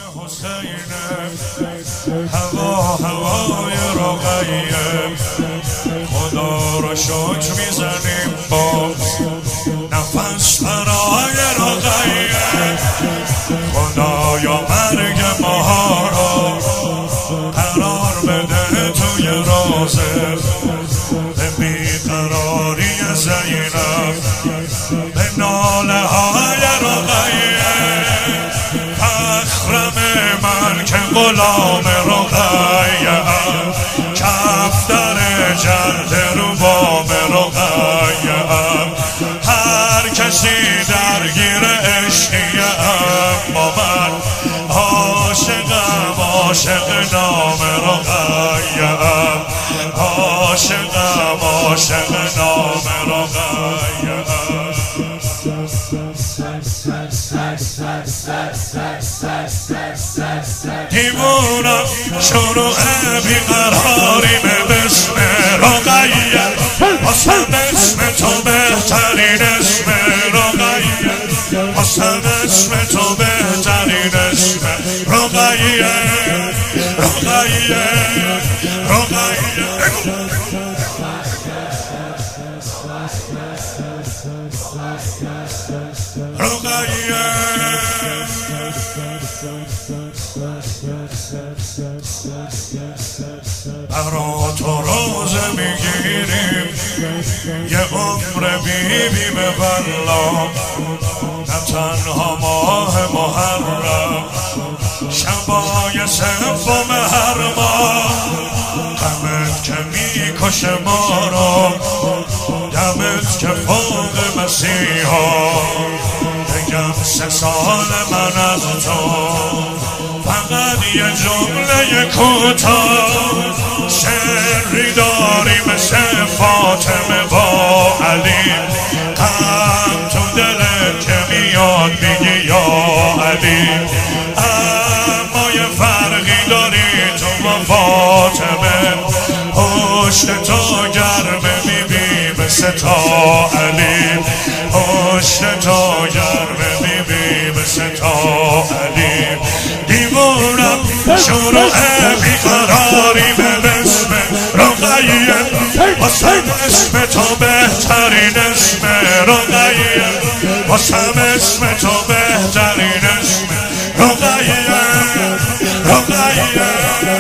حسینه هوای رقیه خدا رو شکر میزنیم با نفس برای رقیه خدایا مرگ ما رو قرار بده توی روزه به بیقراری زینب به ناله های رقیه فخرم من که غلام رقیه کفتر جرد رو بام رقیه هر کسی درگیر عشقیه اما من عاشق نام رقیه عاشق نام رقیه دیوونم شروع بیقراریم باسم رقیه واسم اسم تو بهترین اسم رقیه واسم اسم تو بهترین اسم رقیه رقیه رقیه برا تو روزه میگیریم یه عمر بیبی به بلا نه تنها ماه محرم شبای سوم هر ماه غمت که میکشه ما رو دمت که فوق مسیحا بگم 3 سال من از تو فقط یه جمله کوتاه سری داری مثل فاطمه با علی غم تو دلت که میاد میگی یا علی اما یه فرقی داری تو با فاطمه پشت تو گرمه میبی مثل تا علی پشت تو گرمه میبی مثل تا علی دیوونم شروع بیقراری به اسم رقیه واسم اسم تو بهترین اسم رقیه واسم اسم تو بهترین اسم رقیه رقیه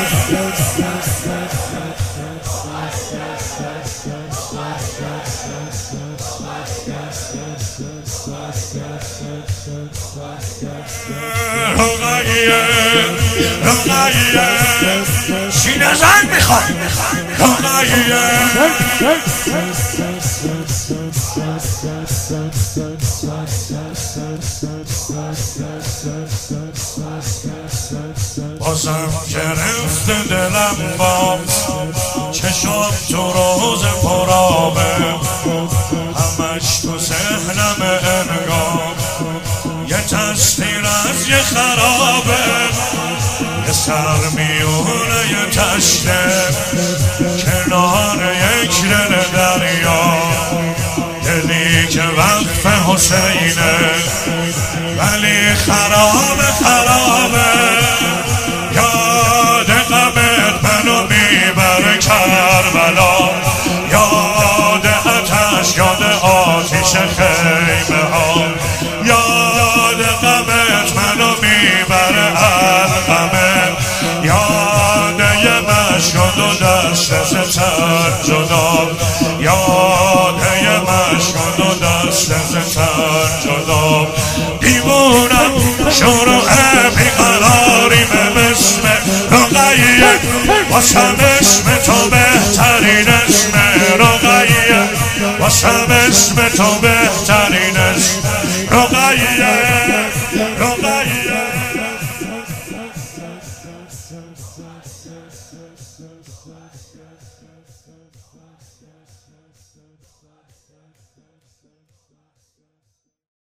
رقیه رقیه سینه زن میخواد رقیه بازم گرفته دلم با چشم تو روز پرابه همش تو ذهنم انگار یه تصویر از یه خرابه یه سر میونه یه تشته کنار یک دل دریا دلی که وقف حسینه ولی خرابه یاد غمت منو میبره کربلا یاد آتش یاد آتش خیمه ها یاد غمت منو میبره الغمه یاد یه مشکل و دست از تن جدا یاد یه مشکل و دست از تن جدا دیوونم شروع بیقراری به اسم رقیه واسم اسم تو بهترین اسم رقیه واسم اسم تو بهترین اسم رقیه